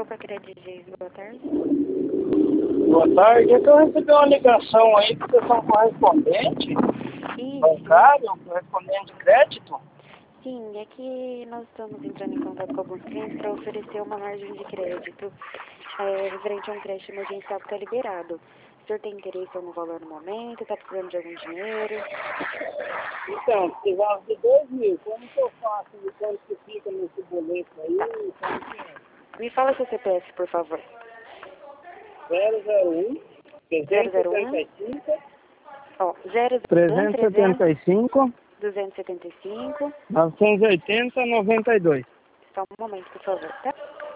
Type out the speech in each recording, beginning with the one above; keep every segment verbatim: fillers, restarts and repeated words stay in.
Opa, Credigeis, boa tarde. Boa tarde, é que eu recebi uma ligação aí que vocês são correspondente Isso. bancário, correspondente de crédito. Sim, é que nós estamos entrando em contato com alguns clientes para oferecer uma margem de crédito é, referente a um crédito emergencial que está liberado. O senhor tem interesse em algum valor no momento? Está precisando de algum dinheiro? Então, precisava de dois mil, como que eu faço e quanto que fica nesse boleto aí? Como que é? Me fala seu C P F, por favor. zero zero um, zero trezentos e zero setenta um, e cinco, ó, zero zero um, trezentos e setenta e cinco, duzentos e setenta e cinco. novecentos e oitenta, noventa e dois. Só um momento, por favor, tá?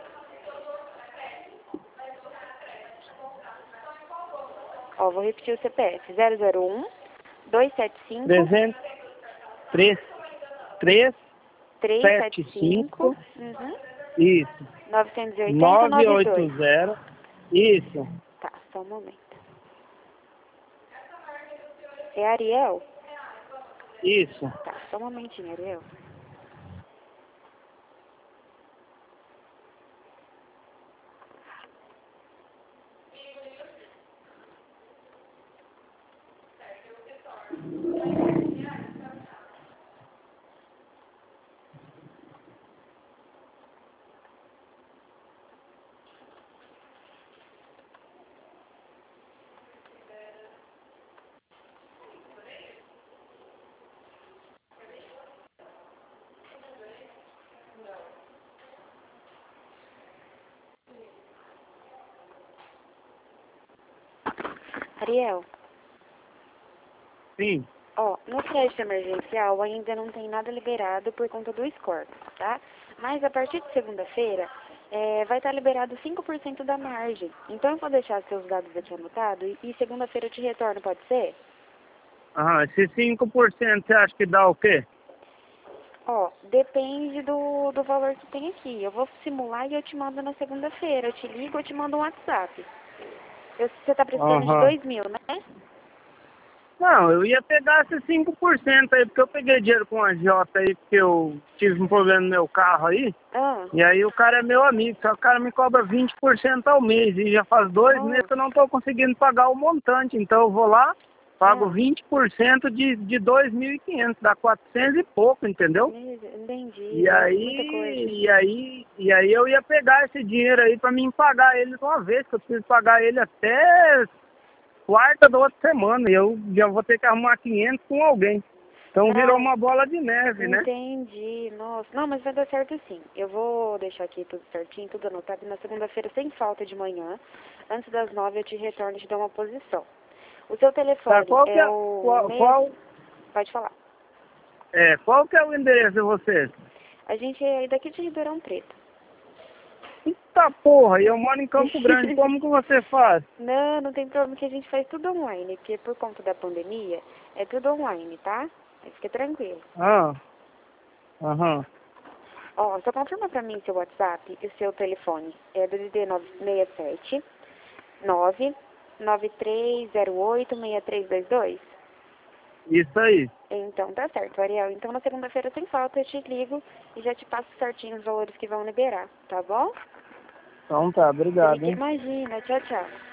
Ó, vou repetir o C P F. zero zero um, dois sete cinco, trezentos, três, três, três sete cinco, uhum, isso. novecentos e oitenta, nove noventa e oito dois. zero, isso. Tá, só um momento. É Ariel? Isso. Tá, só um momentinho, Ariel. Ariel, Sim. ó, no crédito emergencial ainda não tem nada liberado por conta do score, tá? Mas a partir de segunda-feira é, vai estar liberado cinco por cento da margem. Então eu vou deixar seus dados aqui anotados e, e segunda-feira eu te retorno, pode ser? Aham, esse cinco por cento você acha que dá o quê? Ó, depende do, do valor que tem aqui. Eu vou simular e eu te mando na segunda-feira. Eu te ligo, eu te mando um WhatsApp. Eu, você tá precisando de Aham. dois mil, né? Não, eu ia pegar esses cinco por cento aí, porque eu peguei dinheiro com a Jota aí, porque eu tive um problema no meu carro aí. Ah, E aí o cara é meu amigo, só que o cara me cobra vinte por cento ao mês. E já faz dois meses que eu nossa. não estou conseguindo pagar o montante. Então eu vou lá, pago Ah, vinte por cento de, de dois mil e quinhentos, dá quatrocentos e pouco, entendeu? entendi. E Nossa, muita coisa. aí, e aí, e aí eu ia pegar esse dinheiro aí pra mim pagar ele de uma vez, que eu preciso pagar ele até quarta da outra semana. E eu já vou ter que arrumar quinhentos com alguém. Então virou Não, uma bola de neve, né? entendi. Nossa. Não, mas vai dar certo sim. Eu vou deixar aqui tudo certinho, tudo anotado. E na segunda-feira, sem falta de manhã, antes das nove, eu te retorno e te dou uma posição. O seu Tá, telefone qual que é é, o qual, meia... qual, Pode falar. é, qual que é o endereço de vocês? A gente é daqui de Ribeirão Preto. Eita porra, e eu moro em Campo Grande, como que você faz? Não, não tem problema que a gente faz tudo online, porque por conta da pandemia, é tudo online, tá? Aí fica tranquilo. Ah, aham. Ó, só confirma pra mim seu WhatsApp e o seu telefone. É do D D nove seis sete nove nove três zero oito seis três dois dois? Isso aí. Então tá certo, Ariel. Então na segunda-feira sem falta eu te ligo e já te passo certinho os valores que vão liberar, tá bom? Então tá, obrigado, hein? Imagina, tchau, tchau.